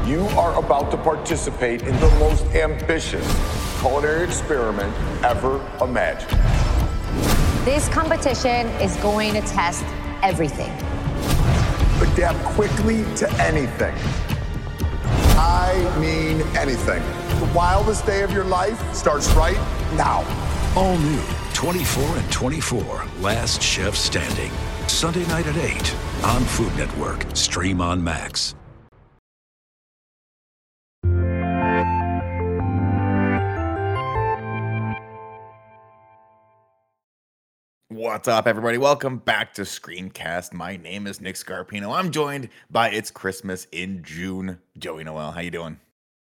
You are about to participate in the most ambitious culinary experiment ever imagined. This competition is going to test everything. Adapt quickly to anything. I mean anything. The wildest day of your life starts right now. All new 24 and 24, Last Chef Standing. Sunday night at 8 on Food Network. Stream on Max. What's up, everybody? Welcome back to Screencast. My name is Nick Scarpino. I'm joined by It's Christmas in June, Joey Noel. How you doing?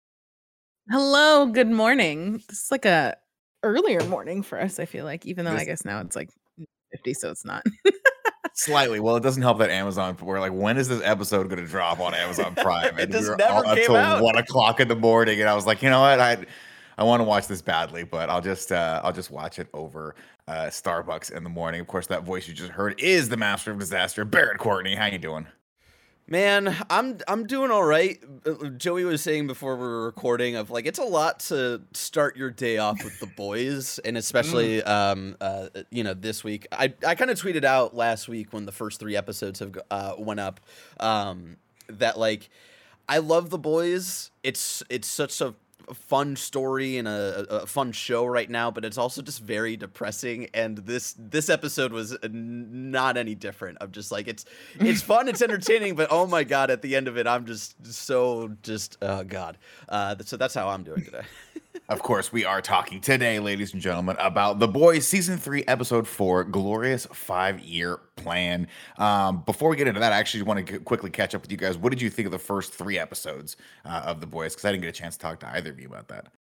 Hello, good morning. This is like a earlier morning for us, I feel like, even though I guess now it's like 50, so it's not. Slightly. Well, it doesn't help that Amazon, we're like, when is this episode going to drop on Amazon Prime? It And just we were never up came till out. 1 o'clock in the morning, and I was like, you know what? I want to watch this badly, but I'll just watch it over Starbucks in the morning. Of course, that voice you just heard is the master of disaster, Barrett Courtney. How you doing? Man, I'm doing all right. Joey was saying before we were recording of like it's a lot to start your day off with the boys, and especially this week. I kind of tweeted out last week when the first 3 episodes have went up that like I love the boys. It's such a fun story and a fun show right now, but it's also just very depressing, and this episode was not any different. I'm just like it's fun, it's entertaining, but oh my god, at the end of it I'm so god. So that's how I'm doing today. Of course, we are talking today, ladies and gentlemen, about The Boys Season 3, Episode 4, Glorious 5-Year Plan. Before we get into that, I actually want to quickly catch up with you guys. What did you think of the first 3 episodes of The Boys? Because I didn't get a chance to talk to either of you about that.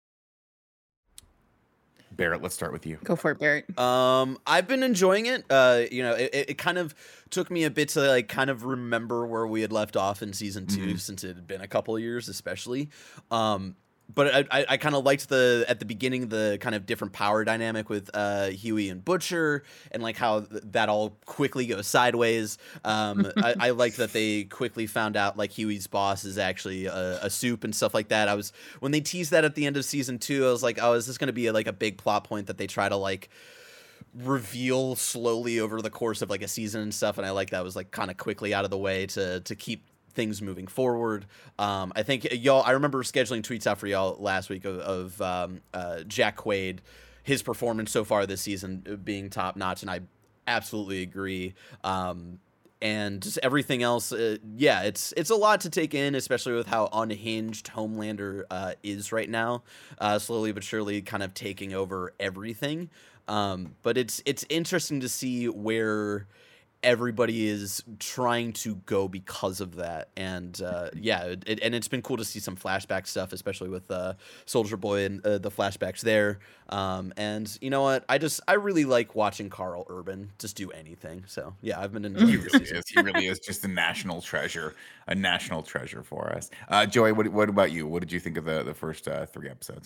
Barrett, let's start with you. Go for it, Barrett. I've been enjoying it. It kind of took me a bit to like kind of remember where we had left off in Season 2, since it had been a couple of years, especially. But I kind of liked at the beginning, the kind of different power dynamic with Huey and Butcher, and like how that all quickly goes sideways. I liked that they quickly found out like Huey's boss is actually a soup and stuff like that. When they teased that at the end of Season 2, I was like, oh, is this going to be like a big plot point that they try to like reveal slowly over the course of like a season and stuff? And I like that was like kind of quickly out of the way to keep things moving forward. I think I remember scheduling tweets out for y'all last week of Jack Quaid, his performance so far this season being top notch, and I absolutely agree. And just everything else, it's a lot to take in, especially with how unhinged Homelander is right now, slowly but surely kind of taking over everything. But it's interesting to see where everybody is trying to go because of that, and it's been cool to see some flashback stuff, especially with Soldier Boy and the flashbacks there. And you know what, I really like watching Carl Urban just do anything. So yeah, I've been enjoying this. He really is just a national treasure for us. Joey, what about you? What did you think of the first 3 episodes?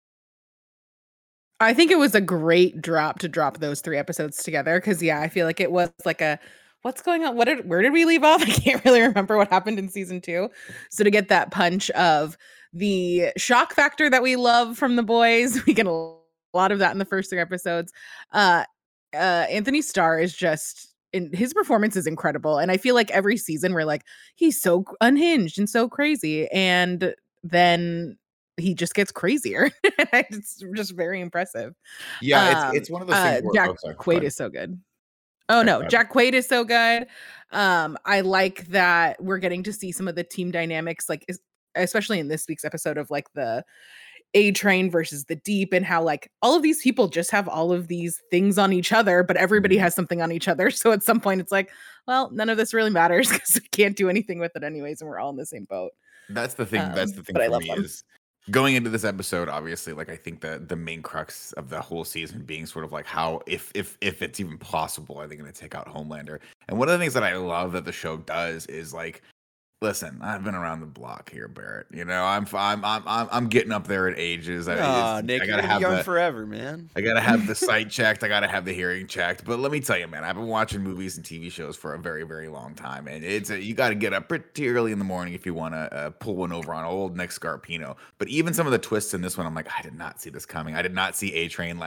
I think it was a great drop to drop those 3 episodes together, because I feel like it was like what's going on? Where did we leave off? I can't really remember what happened in Season 2. So to get that punch of the shock factor that we love from The Boys, we get a lot of that in the first 3 episodes. Anthony Starr is just his performance is incredible, and I feel like every season we're like, he's so unhinged and so crazy, and then he just gets crazier. It's just very impressive. Yeah, it's one of those things where Jack Quaid is so good. Oh no, Jack Quaid is so good. I like that we're getting to see some of the team dynamics, like especially in this week's episode of like the A Train versus the Deep, and how like all of these people just have all of these things on each other, but everybody has something on each other. So at some point it's like, well, none of this really matters because we can't do anything with it anyways, and we're all in the same boat. That's the thing. That's the thing for me is going into this episode, obviously, like I think the main crux of the whole season being sort of like how, if it's even possible, are they going to take out Homelander? And one of the things that I love that the show does is like Listen, I've been around the block here, Barrett. You know, I'm getting up there in ages. Nick, I you're gotta gonna have be young the forever, man. I gotta have the sight checked. I gotta have the hearing checked. But let me tell you, man, I've been watching movies and TV shows for a very, very long time, and you got to get up pretty early in the morning if you want to pull one over on old Nick Scarpino. But even some of the twists in this one, I'm like, I did not see this coming. I did not see A-Train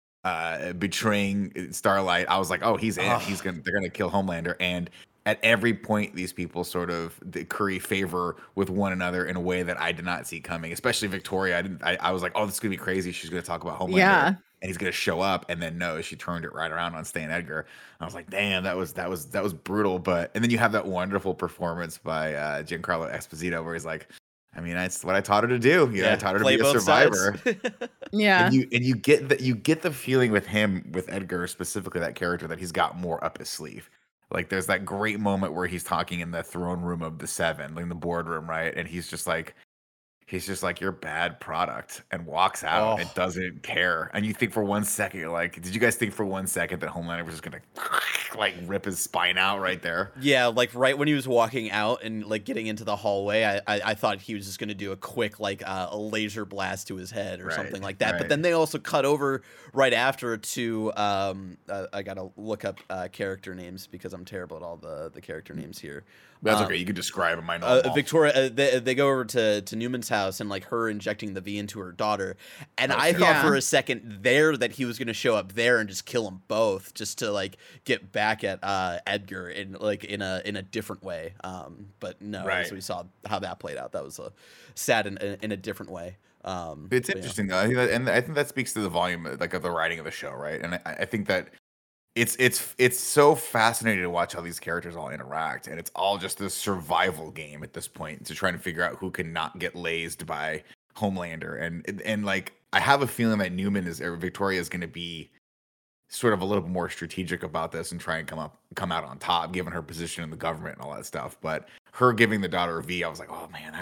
betraying Starlight. I was like, oh, he's in. They're gonna kill Homelander. And at every point, these people sort of curry favor with one another in a way that I did not see coming. Especially Victoria. I was like, oh, this is gonna be crazy. She's gonna talk about Homelander. Yeah. And he's gonna show up, and then no, she turned it right around on Stan Edgar. I was like, damn, that was brutal. And then you have that wonderful performance by Giancarlo Esposito, where he's like, I mean, that's what I taught her to do. I taught her to be a survivor. Yeah. And you get the feeling with him, with Edgar specifically, that character, that he's got more up his sleeve. Like there's that great moment where he's talking in the throne room of the Seven, like in the boardroom, right? And he's just like, you're bad product, and walks out and doesn't care. And you think for 1 second, you're like, did you guys think for 1 second that Homelander was just gonna like rip his spine out right there? Yeah, like right when he was walking out and like getting into the hallway, I thought he was just gonna do a quick like a laser blast to his head or something like that. Right. But then they also cut over right after to I gotta look up character names because I'm terrible at all the character names here. That's okay. You can describe them. I know. Victoria, they go over to Newman's house and like her injecting the V into her daughter, and I thought Yeah. for a second there that he was going to show up there and just kill them both, just to like get back at Edgar in a different way. But no, Right. as we saw how that played out, that was sad in a different way. It's interesting though, and I think that speaks to the volume, like of the writing of the show, right? And I think that it's so fascinating to watch how these characters all interact, and it's all just this survival game at this point to try and figure out who can not get lazed by Homelander, and like I have a feeling that Victoria is going to be sort of a little bit more strategic about this and try and come out on top, given her position in the government and all that stuff. But her giving the daughter a V, I was like, oh man,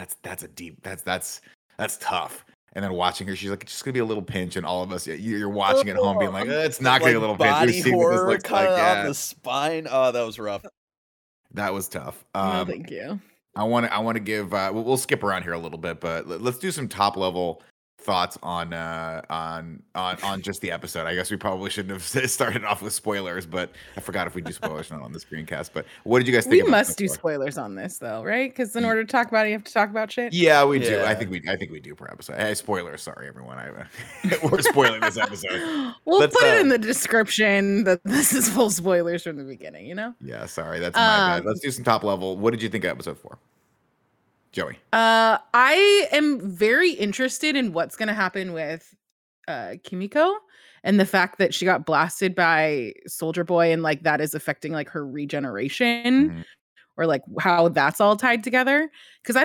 that's tough. And then watching her, she's like, it's just gonna be a little pinch, and all of us, you're watching at home, being like, it's not gonna be a little pinch. Body We've seen what this horror looks cut like. Yeah, on the spine. Oh, that was rough. that was tough. No, thank you. I want to give. We'll skip around here a little bit, but let's do some top level thoughts on just the episode. I guess we probably shouldn't have started off with spoilers, but I forgot if we do spoilers or not on the screencast. But what did you guys think? We must do spoilers on this though, right? Because in order to talk about it, you have to talk about shit. Yeah, we do. Yeah. I think we do per episode. Hey, spoilers. Sorry, everyone. We're spoiling this episode. We'll put it in the description that this is full spoilers from the beginning. You know. Yeah, sorry, that's my bad. Let's do some top level. What did you think of episode 4, Joey? I am very interested in what's going to happen with Kimiko and the fact that she got blasted by Soldier Boy, and like that is affecting like her regeneration, Mhm. or like how that's all tied together. Because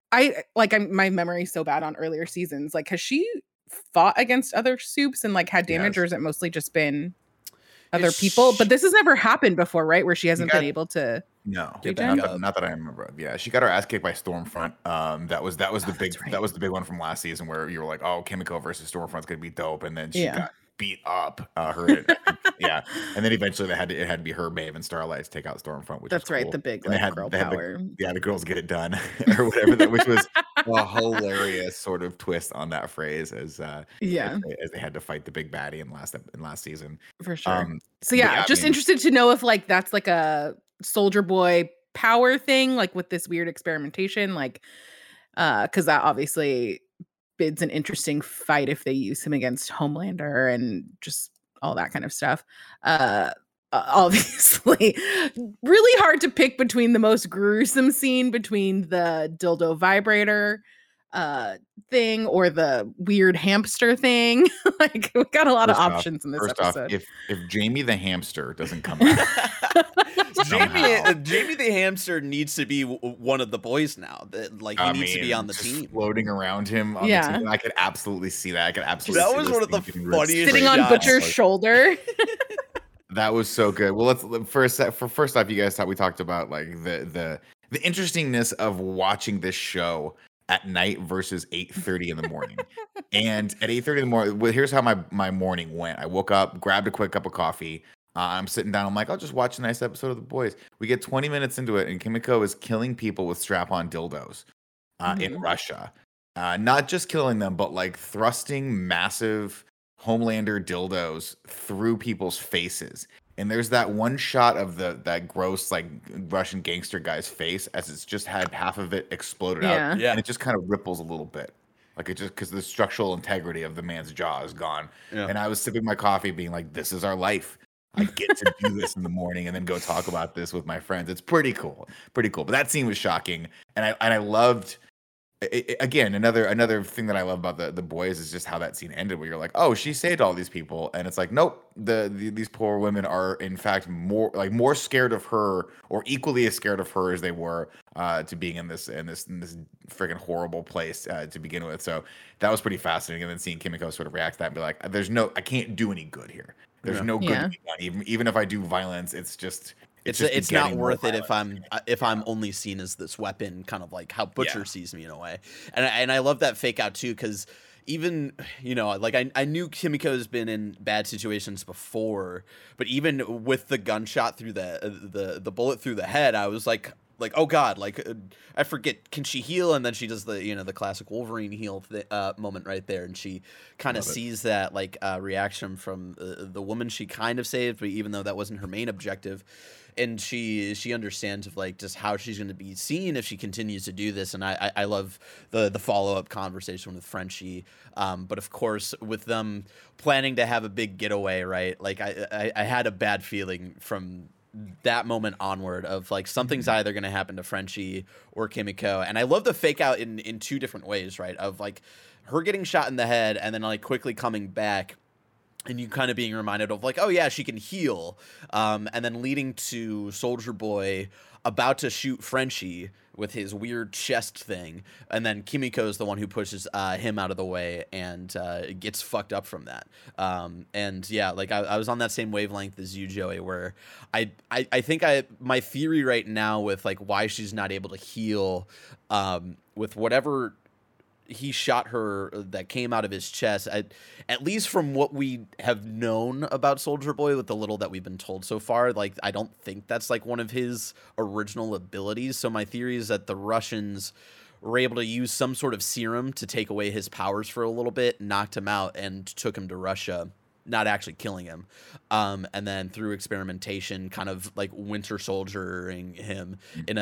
my memory's so bad on earlier seasons. Like, has she fought against other soups and like had damage, Yes. or has it mostly just been other people? But this has never happened before, right? Where she hasn't been able to. No, Did not that I remember of. Yeah, she got her ass kicked by Stormfront. That was the big right. that was the big one from last season, where you were like, oh, Kimiko versus Stormfront's gonna be dope, and then she Yeah. got beat up. Yeah, and then eventually it had to be her, Maeve, and Starlight to take out Stormfront, which That's was right, cool. the big And they like had- girl they had the- power. the girls get it done or whatever, which was a hilarious sort of twist on that phrase as Yeah, as they had to fight the big baddie in last season. for sure. Um, So but yeah, yeah, I just mean- interested to know if like that's like a Soldier Boy power thing, like with this weird experimentation, like because that obviously bids an interesting fight if they use him against Homelander and just all that kind of stuff. Obviously, really hard to pick between the most gruesome scene between the dildo vibrator thing or the weird hamster thing. Like, we got a lot of First off- options in this First episode. off, if Jamie the hamster doesn't come out, somehow. Jamie the hamster needs to be one of the boys now. Like he needs to be on the just team. floating around him. On Yeah. the team. I could absolutely see that. I could absolutely. That see was this one of the thing getting ripped funniest Sitting straight on shots. Butcher's off. shoulder. That was so good. Well, first off, you guys we talked about like the interestingness of watching this show at night versus 8:30 in the morning. And at 8:30 in the morning, well, here's how my morning went. I woke up, grabbed a quick cup of coffee. I'm sitting down. I'm like, I'll just watch a nice episode of The Boys. We get 20 minutes into it, and Kimiko is killing people with strap-on dildos in Russia. Not just killing them, but like thrusting massive Homelander dildos through people's faces. And there's that one shot of that gross like Russian gangster guy's face as it's just had half of it exploded out, Yeah. and it just kind of ripples a little bit, like it just because the structural integrity of the man's jaw is gone. Yeah. And I was sipping my coffee, being like, "This is our life. I get to do this in the morning and then go talk about this with my friends. It's pretty cool, pretty cool." But that scene was shocking, and I loved. Again, another thing that I love about the Boys is just how that scene ended, where you're like, oh, she saved all these people, and it's like, nope, these poor women are in fact more scared of her, or equally as scared of her as they were to being in this freaking horrible place to begin with. So that was pretty fascinating, and then seeing Kimiko sort of react to that and be like, I can't do any good here. There's no good to be done. Even if I do violence, it's just. It's not worth it if I'm only seen as this weapon, kind of like how Butcher sees me in a way. And I love that fake out too, because even, you know, like I knew Kimiko's been in bad situations before, but even with the gunshot through the bullet through the head, I was like, oh god, like I forget, can she heal? And then she does the classic Wolverine heal moment right there, and she kind of sees that like reaction from the woman she kind of saved, but even though that wasn't her main objective. And she understands of like just how she's going to be seen if she continues to do this. And I love the follow-up conversation with Frenchie. But of course, with them planning to have a big getaway, right? Like I had a bad feeling from that moment onward of like something's either going to happen to Frenchie or Kimiko. And I love the fake out in two different ways, right? Of like her getting shot in the head and then like quickly coming back. And you kind of being reminded of like, oh yeah, she can heal. And then leading to Soldier Boy about to shoot Frenchie with his weird chest thing. And then Kimiko's the one who pushes him out of the way and gets fucked up from that. And yeah, like I was on that same wavelength as you, Joey, where I think my theory right now with like why she's not able to heal with whatever he shot her that came out of his chest, at least from what we have known about Soldier Boy with the little that we've been told so far, like I don't think that's like one of his original abilities. So my theory is that the Russians were able to use some sort of serum to take away his powers for a little bit, knocked him out, and took him to Russia, not actually killing him. And then through experimentation, kind of like Winter Soldiering him in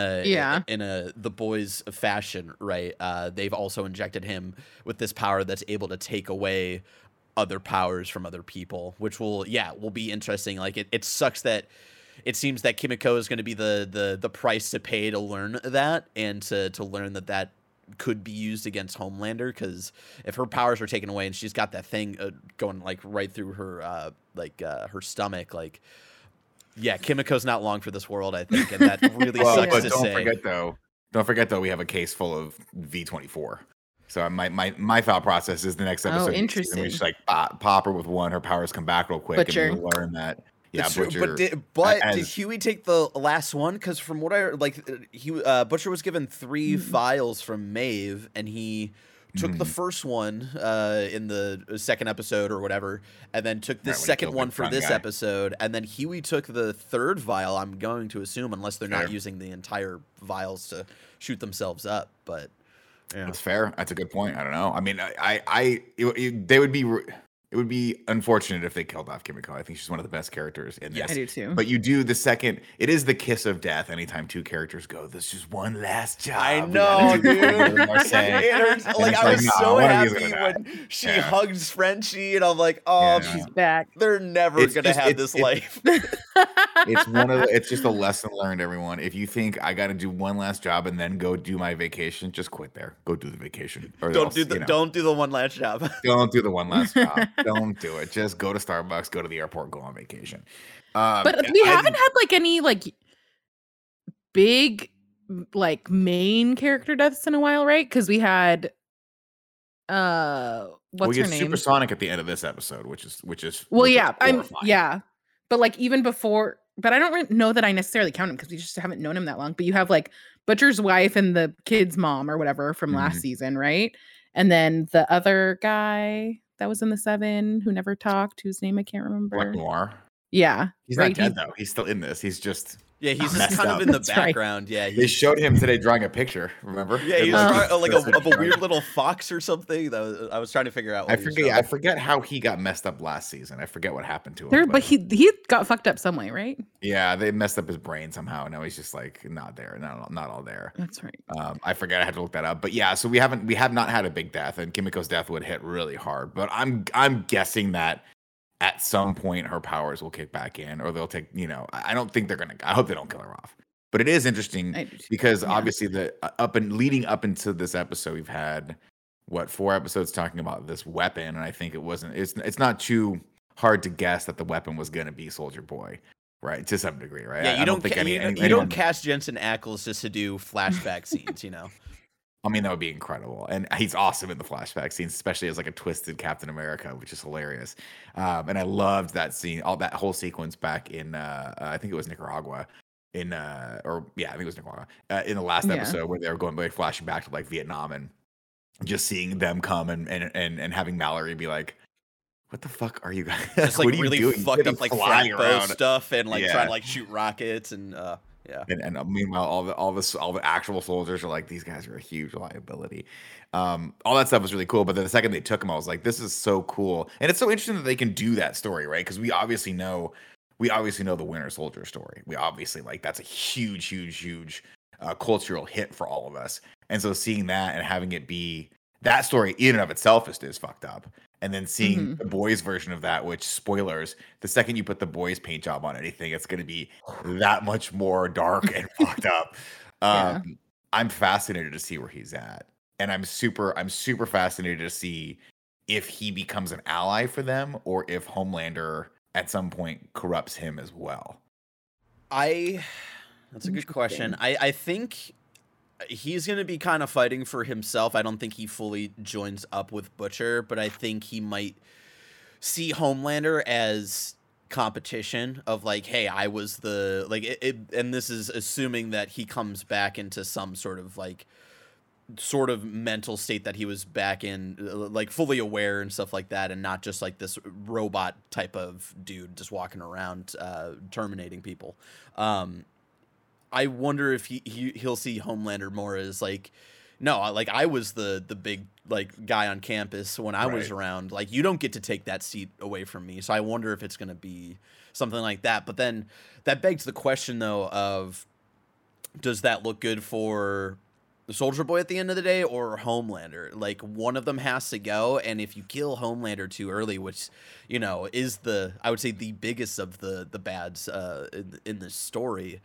a The Boys fashion, right? They've also injected him with this power that's able to take away other powers from other people, which will be interesting. Like it sucks that it seems that Kimiko is going to be the price to pay to learn that, and to learn that could be used against Homelander, because if her powers are taken away and she's got that thing going like right through her her stomach, like Kimiko's not long for this world, I think, and that really sucks to say. Don't forget though, we have a case full of V24. So my thought process is the next episode. Oh, interesting. We just like pop her with one, her powers come back real quick, Butcher. and we learn that. Yeah, Butcher. Did Huey take the last one? Because from what I Butcher was given 3 vials from Maeve, and he took the first one in the second episode or whatever, and then took the second one for this episode, and then Huey took the 3rd vial. I'm going to assume, unless they're not using the entire vials to shoot themselves up, but yeah, that's fair. That's a good point. I don't know. I mean, it would be unfortunate if they killed off Kimiko. I think she's one of the best characters in this. Yeah, I do too. But you do the second. It is the kiss of death anytime 2 characters go, "This is one last job." I know, dude. I was so happy when she hugs Frenchie, and I'm like, oh, she's back. They're never gonna have this life. It's just a lesson learned, everyone. If you think I got to do one last job and then go do my vacation, just quit there. Go do the vacation. Or don't do the one last job. Don't do the one last job. Don't do it. Just go to Starbucks, go to the airport, go on vacation. But we haven't had like any like big like main character deaths in a while, right? Because we had what's her name? Supersonic at the end of this episode, which is but like even before, but I don't know that I necessarily count him because we just haven't known him that long. But you have like Butcher's wife and the kid's mom or whatever from last season, right? And then the other guy that was in the 7 who never talked, whose name I can't remember. Black Noir. Yeah. He's right. not dead though. He's still in this. He's just Yeah, he's just messed kind up. of in the That's right. background. Yeah, They showed him today drawing a picture. Remember? yeah, he And, was like, drawing, like just, of a weird little fox or something. I was trying to figure out. What I he was forget. drawing. I forget how he got messed up last season. I forget what happened to him. There, but he got fucked up some way, right? yeah, they messed up his brain somehow. Now he's just like not there. Not all there. That's right. I forget. I had to look that up. But yeah, so we have not had a big death, and Kimiko's death would hit really hard. But I'm guessing that at some point her powers will kick back in, or they'll take. I don't think they're gonna. I hope they don't kill her off. But it is interesting I do too. because Yeah. obviously leading up into this episode, we've had 4 episodes talking about this weapon, and I think it's not too hard to guess that the weapon was going to be Soldier Boy, right? To some degree, right? Yeah, I you don't think you don't cast Jensen Ackles just to do flashback scenes, you know. I mean, that would be incredible, and he's awesome in the flashback scenes, especially as like a twisted Captain America, which is hilarious. And I loved that scene, all that whole sequence back in I think it was Nicaragua. I think it was Nicaragua in the last Yeah. episode where they were flashing back to like Vietnam and just seeing them come and having Mallory be like, "What the fuck are you guys? Just like what are you really doing? fucked Get up like flying flat bow around." stuff and like Yeah. trying to like shoot rockets and yeah. And meanwhile, all the actual soldiers are like, these guys are a huge liability. All that stuff was really cool. But then the second they took him, I was like, this is so cool, and it's so interesting that they can do that story, right? Because we obviously know the Winter Soldier story. We obviously that's a huge cultural hit for all of us. And so seeing that and having it be that story in and of itself is fucked up. And then seeing the boys' version of that, which, spoilers, the second you put the boys' paint job on anything, it's going to be that much more dark and fucked up. Yeah. I'm fascinated to see where he's at, and I'm super fascinated to see if he becomes an ally for them or if Homelander at some point corrupts him as well. That's a good question. I think he's going to be kind of fighting for himself. I don't think he fully joins up with Butcher, but I think he might see Homelander as competition of like, hey, I was the and this is assuming that he comes back into some sort of mental state that he was back in, like fully aware and stuff like that, and not just like this robot type of dude just walking around terminating people. I wonder if he'll see Homelander more as like, no, like I was the big like guy on campus when I was around. Like, you don't get to take that seat away from me. So I wonder if it's going to be something like that. But then that begs the question though of, does that look good for the Soldier Boy at the end of the day or Homelander? Like, one of them has to go, and if you kill Homelander too early, which is I would say the biggest of the bads in this story,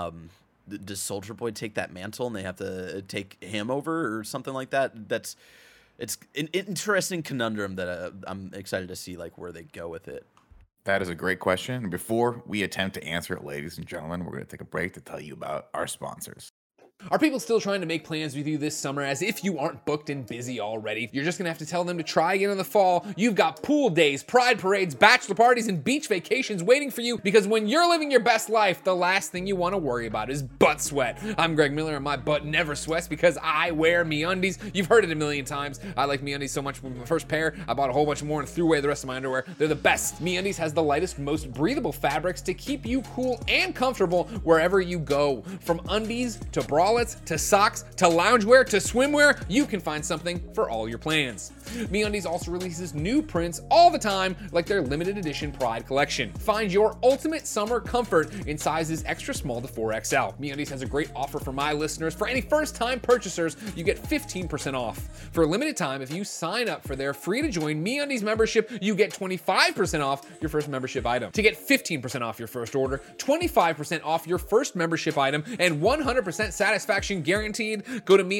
does Soldier Boy take that mantle and they have to take him over or something like that? It's an interesting conundrum that I'm excited to see like where they go with it. That is a great question. Before we attempt to answer it, ladies and gentlemen, we're going to take a break to tell you about our sponsors. Are people still trying to make plans with you this summer as if you aren't booked and busy already? You're just gonna have to tell them to try again in the fall. You've got pool days, pride parades, bachelor parties, and beach vacations waiting for you, because when you're living your best life, the last thing you want to worry about is butt sweat. I'm Greg Miller, and my butt never sweats because I wear MeUndies. You've heard it a million times. I like MeUndies so much. With my first pair, I bought a whole bunch more and threw away the rest of my underwear. They're the best. MeUndies has the lightest, most breathable fabrics to keep you cool and comfortable wherever you go. From undies to bralettes to socks to loungewear to swimwear, you can find something for all your plans. MeUndies also releases new prints all the time, like their limited edition Pride collection. Find your ultimate summer comfort in sizes extra small to 4XL. MeUndies has a great offer for my listeners. For any first-time purchasers, you get 15% off. For a limited time, if you sign up for their free-to-join MeUndies membership, you get 25% off your first membership item. To get 15% off your first order, 25% off your first membership item, and 100% satisfaction guaranteed, go to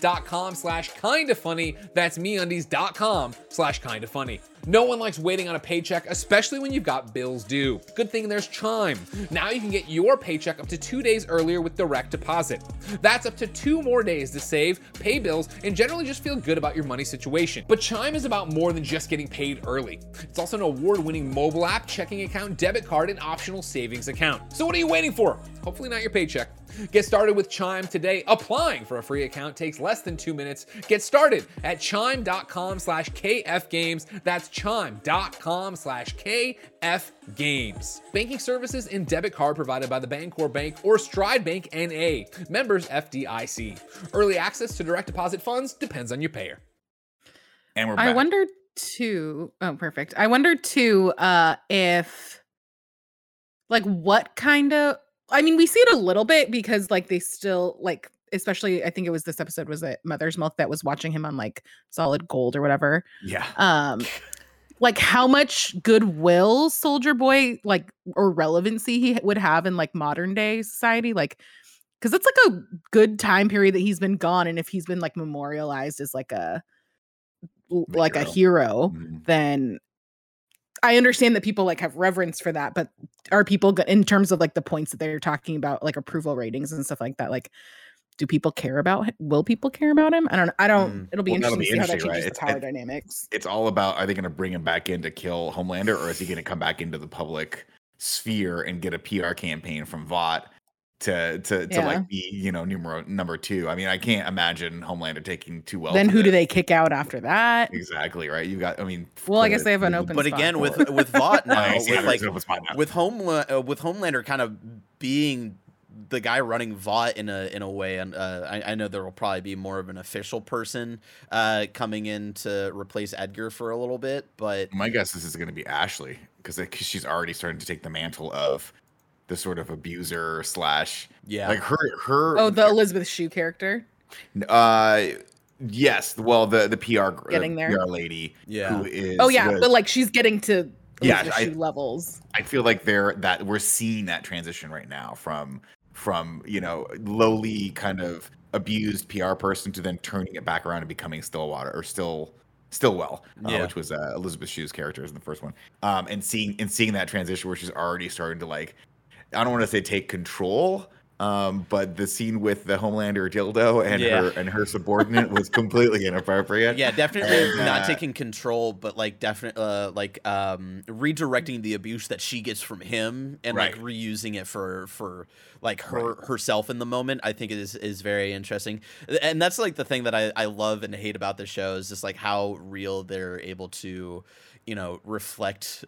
MeUndies.com/kindafunny. That's MeUndies.com/kindafunny. No one likes waiting on a paycheck, especially when you've got bills due. Good thing there's Chime. Now you can get your paycheck up to 2 days earlier with direct deposit. That's up to 2 more days to save, pay bills, and generally just feel good about your money situation. But Chime is about more than just getting paid early. It's also an award-winning mobile app, checking account, debit card, and optional savings account. So what are you waiting for? Hopefully not your paycheck. Get started with Chime today. Applying for a free account takes less than 2 minutes. Get started at chime.com/KFgames. That's chime.com/KF Games. Banking services and debit card provided by the Bancorp Bank or Stride Bank N.A. Members FDIC. Early access to direct deposit funds depends on your payer. And we're back. I wonder too. Oh, perfect. I wonder too if like what kind of. I mean, we see it a little bit because like they still like, especially I think it was this episode was it Mother's Milk that was watching him on like Solid Gold or whatever. Yeah. Like how much goodwill Soldier Boy like or relevancy he would have in like modern day society, like because it's like a good time period that he's been gone, and if he's been like memorialized as like a hero, then I understand that people like have reverence for that, but are people in terms of like the points that they're talking about, like approval ratings and stuff like that, like do people care about will people care about him? I don't it'll be interesting to see how that changes the power dynamics. It's all about, are they going to bring him back in to kill Homelander, or is he going to come back into the public sphere and get a PR campaign from Vought to like be, you know, number 2? I mean, I can't imagine Homelander taking too well. Then who do they kick out after that? Exactly, right. You got, I mean, well, I guess they have an open but spot again with Vought now, with Homelander kind of being the guy running Vought in a way, and I know there will probably be more of an official person coming in to replace Edgar for a little bit, but my guess is it's going to be Ashley because she's already starting to take the mantle of the sort of abuser slash like her the Elizabeth Shue character. Yes, well the PR getting there. PR lady who is but like she's getting to Elizabeth Shue levels. I feel like we're seeing that transition right now from you know, lowly kind of abused PR person to then turning it back around and becoming Stillwater or Stillwell, which was Elizabeth Shue's character in the first one, and seeing that transition where she's already starting to like, I don't want to say take control, but the scene with the Homelander dildo and her subordinate was completely inappropriate. Yeah, definitely not taking control, but like definitely redirecting the abuse that she gets from him and like reusing it for like herself in the moment. I think it is very interesting, and that's like the thing that I love and hate about the show is just like how real they're able to, you know, reflect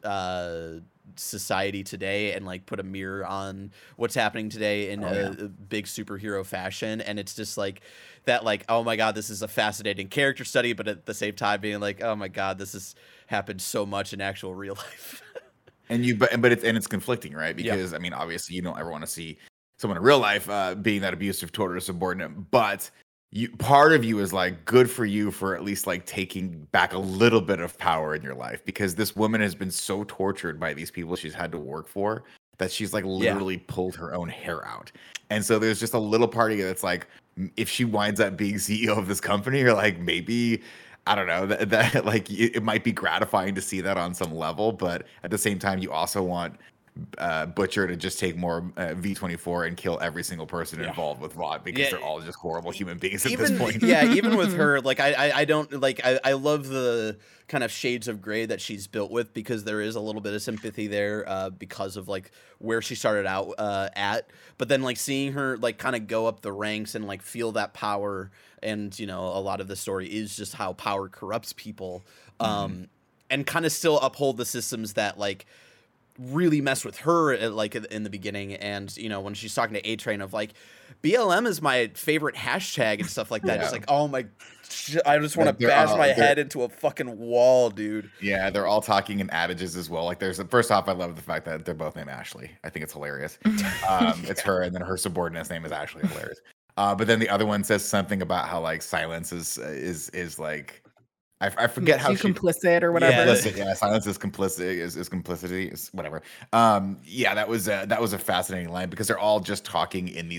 society today and like put a mirror on what's happening today in a big superhero fashion. And it's just like that, like, oh my God, this is a fascinating character study, but at the same time being like, oh my God, this has happened so much in actual real life. And it's conflicting, right? Because I mean, obviously you don't ever want to see someone in real life being that abusive toward a subordinate, but part of you is like, good for you for at least like taking back a little bit of power in your life, because this woman has been so tortured by these people she's had to work for that she's like literally pulled her own hair out. And so there's just a little part of you that's like, if she winds up being CEO of this company, you're like, maybe, I don't know, that like it might be gratifying to see that on some level, but at the same time you also want Butcher to just take more V24 and kill every single person involved with Vought, because they're all just horrible human beings at this point. Even with her, like I don't like, I love the kind of shades of gray that she's built with, because there is a little bit of sympathy there because of like where she started out at, but then like seeing her like kind of go up the ranks and like feel that power, and you know, a lot of the story is just how power corrupts people, and kind of still uphold the systems that like really mess with her like in the beginning. And you know, when she's talking to A-Train of like, BLM is my favorite hashtag and stuff like that, it's like, oh my, I just want to bash my head into a fucking wall, dude. Yeah, they're all talking in adages as well. Like first off, I love the fact that they're both named Ashley. I think it's hilarious. It's her, and then her subordinate's name is Ashley. Hilarious. But then the other one says something about how like silence is like, I forget how complicit or whatever. Silence is complicit, is complicity, is whatever. That was a fascinating line, because they're all just talking in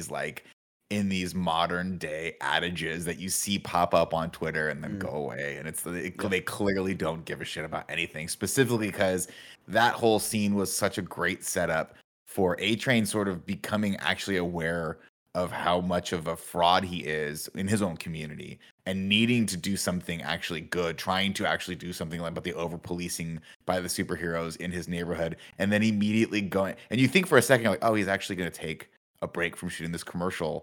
these modern day adages that you see pop up on Twitter and then go away, and they clearly don't give a shit about anything, specifically because that whole scene was such a great setup for A-Train sort of becoming actually aware of how much of a fraud he is in his own community, and needing to do something actually good, trying to actually do something like about the over policing by the superheroes in his neighborhood, and then immediately going, and you think for a second, you're like, oh, he's actually going to take a break from shooting this commercial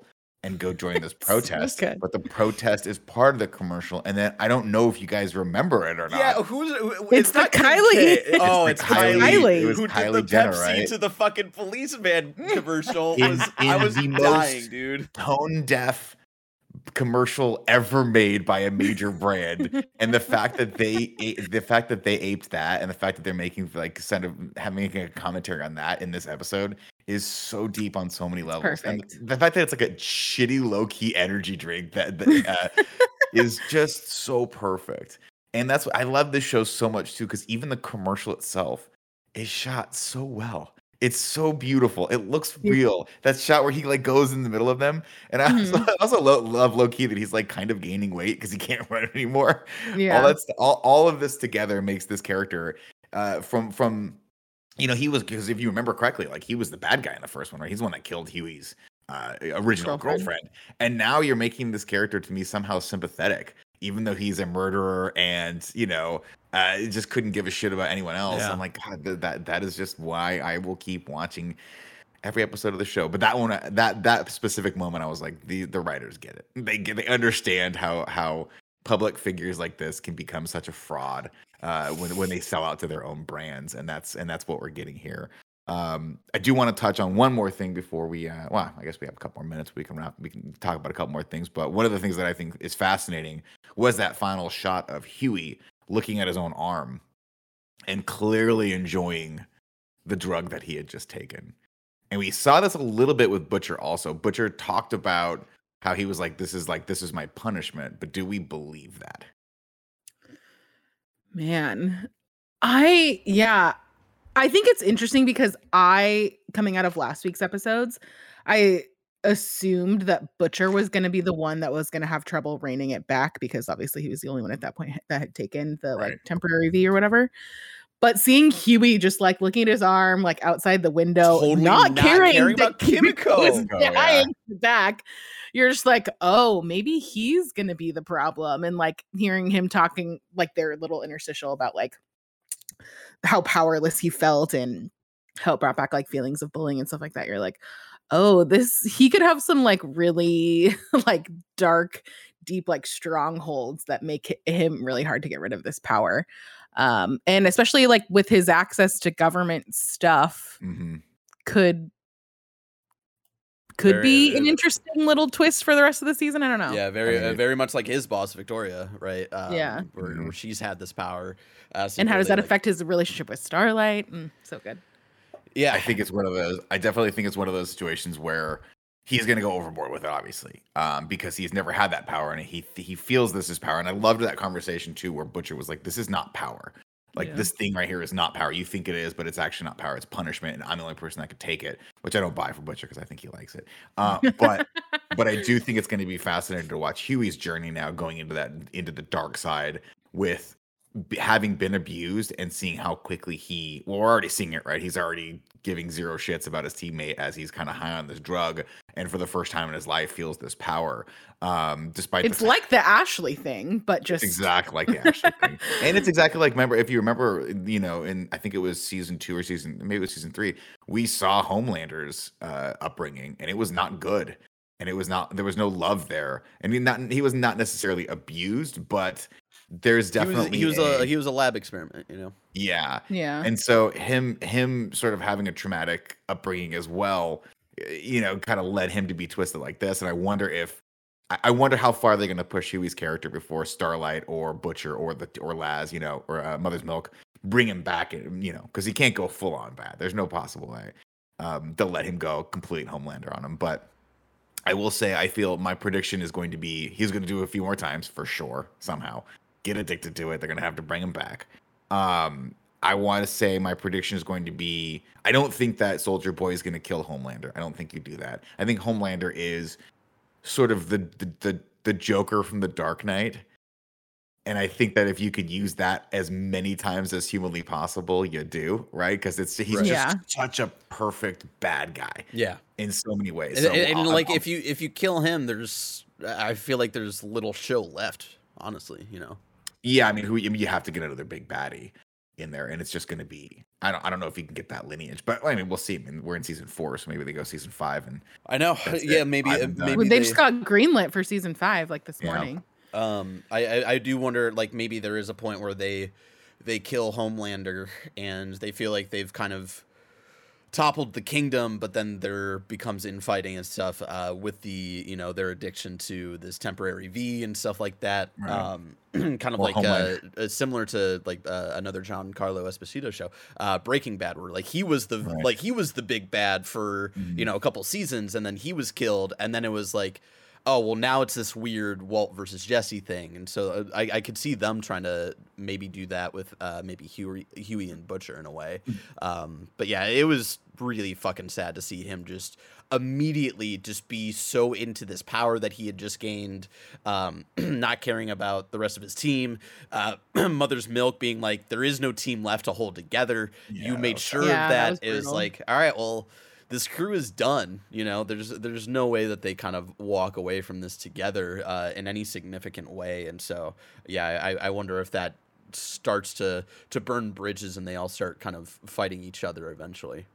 and go join this protest. good. But the protest is part of the commercial. And then I don't know if you guys remember it or not. Yeah, It's the not Kim Kylie. K. Oh, It's it's the Kylie. Kylie. It was Who Kylie did the Jenner, Pepsi right? to the fucking policeman commercial? In I was the most dying, dude. tone deaf commercial ever made by a major brand, and the fact that they aped that, and the fact that they're making like making a commentary on that in this episode is so deep on so many levels. perfect. And the fact that it's like a shitty low key energy drink that is just so perfect. And that's what I love this show so much too, because even the commercial itself is shot so well. It's so beautiful. It looks real. That shot where he like goes in the middle of them, and I also love low key that he's like kind of gaining weight because he can't run anymore. Yeah. All of this together makes this character from he was, because if you remember correctly, like he was the bad guy in the first one, right? He's the one that killed Huey's original girlfriend, and now you're making this character to me somehow sympathetic, even though he's a murderer and just couldn't give a shit about anyone else. Yeah. I'm like, God, that is just why I will keep watching every episode of the show. But that one, that specific moment, I was like, the writers get it. They understand how public figures like this can become such a fraud when they sell out to their own brands, and that's what we're getting here. I do want to touch on one more thing before we I guess we have a couple more minutes. We can talk about a couple more things, but one of the things that I think is fascinating was that final shot of Huey looking at his own arm and clearly enjoying the drug that he had just taken. And we saw this a little bit with Butcher also. Butcher talked about how he was like, this is my punishment, but do we believe that? Man, I think it's interesting because coming out of last week's episodes, I assumed that Butcher was going to be the one that was going to have trouble reining it back, because obviously he was the only one at that point that had taken the like temporary V or whatever. But seeing Huey just like looking at his arm, like outside the window, Totally not caring about Kimiko was Kimiko. dying back. You're just like, oh, maybe he's going to be the problem. And like hearing him talking, like their little interstitial about like how powerless he felt and how it brought back like feelings of bullying and stuff like that. You're like, oh, he could have some like really like dark, deep, like strongholds that make him really hard to get rid of this power. And especially like with his access to government stuff, could be an interesting little twist for the rest of the season. I don't know. Yeah, very much like his boss, Victoria, right? Yeah. Where she's had this power. And how does that affect his relationship with Starlight? So good. Yeah, I think it's one of those. I definitely think it's one of those situations where he's going to go overboard with it, obviously, because he's never had that power, and he feels this is power. And I loved that conversation too, where Butcher was like, "This is not power. Like this thing right here is not power. You think it is, but it's actually not power. It's punishment, and I'm the only person that could take it." Which I don't buy for Butcher because I think he likes it. But I do think it's going to be fascinating to watch Huey's journey now, going into the dark side with having been abused and seeing how quickly we're already seeing it, right? He's already giving zero shits about his teammate as he's kind of high on this drug, and for the first time in his life feels this power. Despite it's like the Ashley thing, but just exactly like the Ashley thing. And it's exactly like, if you remember, in I think it was season 2 or maybe it was season 3, we saw Homelander's upbringing, and it was not good. And there was no love there. And he was not necessarily abused, but there's definitely he was a lab experiment, Yeah. And so him sort of having a traumatic upbringing as well, kind of led him to be twisted like this. And I wonder how far they're going to push Huey's character before Starlight or Butcher or Laz, or Mother's Milk bring him back, because he can't go full on bad. There's no possible way they'll let him go complete Homelander on him. But I will say, I feel my prediction is going to be he's going to do it a few more times for sure. Somehow get addicted to it. They're going to have to bring him back. I want to say my prediction is going to be, I don't think that Soldier Boy is going to kill Homelander. I don't think you do that. I think Homelander is sort of the Joker from the Dark Knight. And I think that if you could use that as many times as humanly possible, you do, right? Because he's just such a perfect bad guy. Yeah. In so many ways. And if you kill him, I feel like there's little show left, honestly, Yeah, I mean, you have to get another big baddie. in there, and it's just going to be. I don't know if he can get that lineage, but I mean, we'll see. I mean, we're in season 4, so maybe they go season 5, and I know. Yeah, maybe Well, they just got greenlit for season 5 like this morning. I do wonder, like, maybe there is a point where they kill Homelander and they feel like they've kind of toppled the kingdom, but then there becomes infighting and stuff with the, you know, their addiction to this temporary V and stuff like that. Right. Kind of like similar to like another Giancarlo Esposito show, Breaking Bad, where like he was the big bad for you know, a couple seasons, and then he was killed, and then it was like, oh, well, now it's this weird Walt versus Jesse thing. And so I could see them trying to maybe do that with maybe Huey and Butcher in a way. But yeah, it was really fucking sad to see him just immediately just be so into this power that he had just gained, not caring about the rest of his team. Mother's Milk being like, there is no team left to hold together. Yeah, you made sure of that. It was like, all right, well, this crew is done. You know, there's no way that they kind of walk away from this together in any significant way. And so, yeah, I wonder if that starts to burn bridges and they all start kind of fighting each other eventually.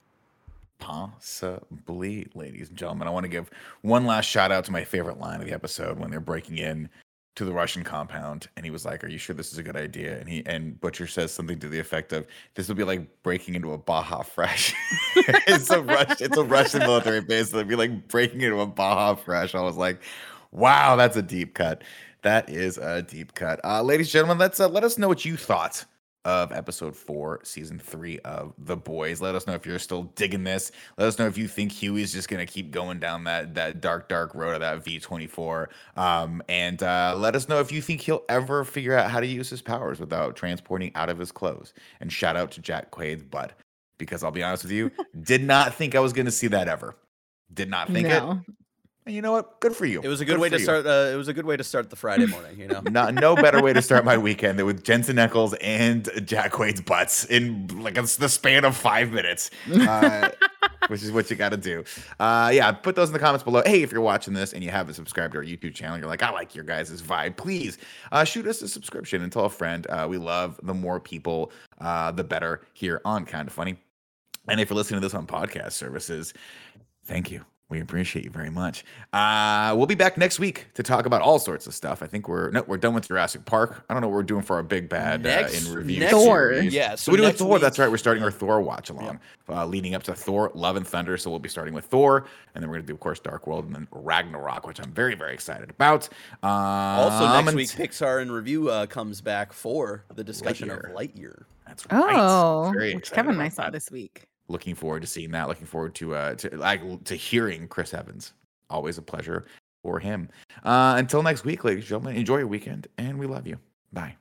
Possibly, ladies and gentlemen. I want to give one last shout out to my favorite line of the episode when they're breaking in to the Russian compound, and he was like, "Are you sure this is a good idea?" And Butcher says something to the effect of, "This will be like breaking into a Baja Fresh." It's a Russian military base. So it'd be like breaking into a Baja Fresh. I was like, "Wow, that's a deep cut. That is a deep cut." Ladies and gentlemen, let us know what you thought of episode 4, season 3 of The Boys. Let us know if you're still digging this. Let us know if you think Huey's just going to keep going down that dark road of that V24. And let us know if you think he'll ever figure out how to use his powers without transporting out of his clothes. And shout out to Jack Quaid's butt, because I'll be honest with you, did not think I was going to see that ever. Did not think it. And you know what? Good for you. It was a good way to start. It was a good way to start the Friday morning. You know, no better way to start my weekend than with Jensen Ackles and Jack Quaid's butts in like the span of 5 minutes, which is what you got to do. Yeah, put those in the comments below. Hey, if you're watching this and you haven't subscribed to our YouTube channel, you're like, I like your guys' vibe. Please shoot us a subscription and tell a friend. We love the more people, the better here on Kind of Funny. And if you're listening to this on podcast services, thank you. We appreciate you very much. We'll be back next week to talk about all sorts of stuff. I think we're done with Jurassic Park. I don't know what we're doing for our big bad in review. Thor. Yeah, so we're doing Thor. That's right. We're starting our Thor watch along, leading up to Thor: Love and Thunder. So we'll be starting with Thor, and then we're going to do, of course, Dark World, and then Ragnarok, which I'm very, very excited about. Also, next week, Pixar in Review comes back for the discussion of Lightyear. That's right. Which Kevin and I saw this week. Looking forward to seeing that. Looking forward to hearing Chris Evans. Always a pleasure for him. Until next week, ladies and gentlemen, enjoy your weekend, and we love you. Bye.